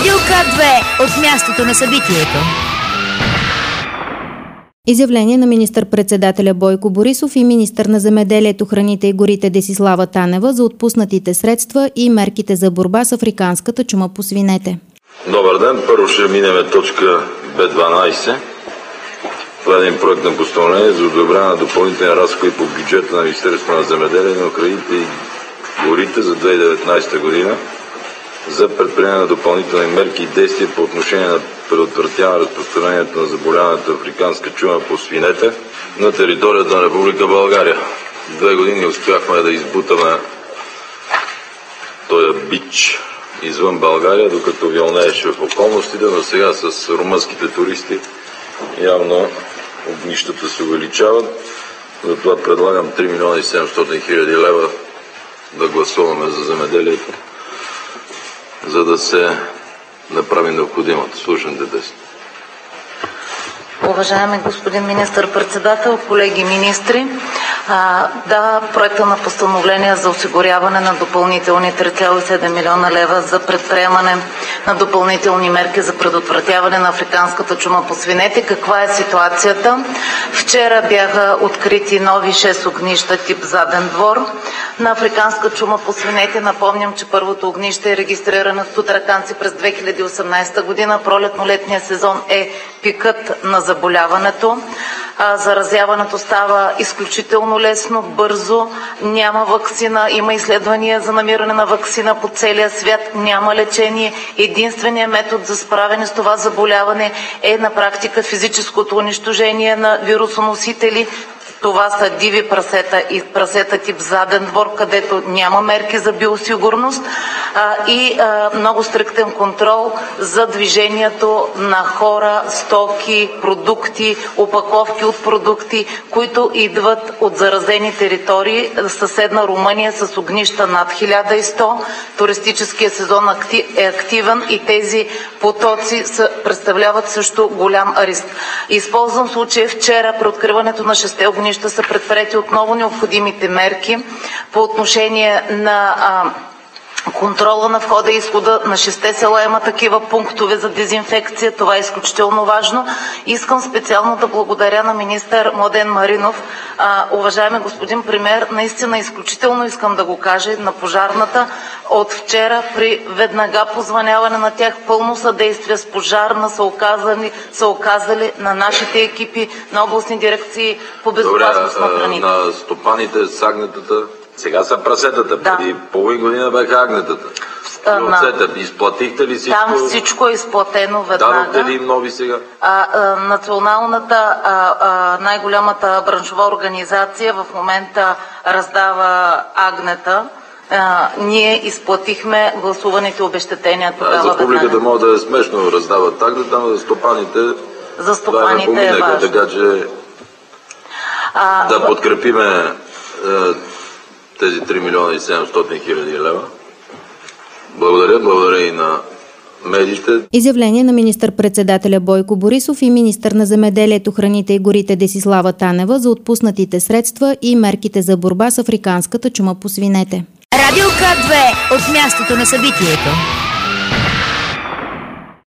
Радио К2 от мястото на събитието. Изявление на министър-председателя Бойко Борисов и министър на земеделието, храните и горите Десислава Танева за отпуснатите средства и мерките за борба с африканската чума по свинете. Добър ден! Първо ще минем точка Б12. Това е един проект на постановление за одобряване на допълнителни разходи по бюджета на Министерството на земеделието, храните и горите за 2019 година за предприемане на допълнителни мерки и действия по отношение на предотвратяване разпространението на заболяването африканска чума по свинете на територията на Република България. 2 години успяхме да избутаме този бич извън България, докато вилнееше в околностите, но сега с румънските туристи явно огнищата се увеличават. Затова предлагам 3 милиона и 700 хиляди лева да гласуваме за земеделието, за да се направи необходимото. Слушам те. Уважаеми господин министър-председател, колеги министри, проекта на постановление за осигуряване на допълнителни 3,7 милиона лева за предприемане на допълнителни мерки за предотвратяване на африканската чума по свинете. Каква е ситуацията? Вчера бяха открити нови 6 огнища тип заден двор на африканска чума по свинете. Напомням, че първото огнище е регистрирано в Тутраканци през 2018 година. Пролетно-летния сезон е пикът на заболяването. Заразяването става изключително лесно, бързо, няма ваксина, има изследвания за намиране на ваксина по целия свят, няма лечение. Единственият метод за справяне с това заболяване е на практика физическото унищожение на вирусоносители. Това са диви прасета и прасета тип заден двор, където няма мерки за биосигурност и много стриктен контрол за движението на хора, стоки, продукти, опаковки от продукти, които идват от заразени територии. Съседна Румъния с огнища над 1100. Туристическият сезон е активен и тези потоци представляват също голям риск. Използвам случая вчера при откриването на 6 огнища са предприети отново необходимите мерки по отношение на контрола на входа и изхода. На 6 села има такива пунктове за дезинфекция. Това е изключително важно. Искам специално да благодаря на министър Младен Маринов. Уважаеми господин премиер, наистина изключително искам да го кажа на пожарната. От вчера при веднага позвъняване на тях пълно съдействие с пожарна са оказали на нашите екипи, на областни дирекции по безопасност на храните. На стопаните с агнетата сега са прасетата, да. Преди половин година бяха агнетата. Изплатихте ли всичко? Там всичко е изплатено веднага. Дадохте ли им нови сега? Националната, най-голямата браншова организация в момента раздава агнета. Ние изплатихме гласуваните обезщетения тогава. За публиката може да е смешно раздават агнета, но за стопаните е важно. Така че да подкрепиме тези 3 милиона и 700 хиляди лева. Благодаря и на медиите. Изявление на министър-председателя Бойко Борисов и министър на земеделието, храните и горите Десислава Танева за отпуснатите средства и мерките за борба с африканската чума по свинете. Радио К2 от мястото на събитието.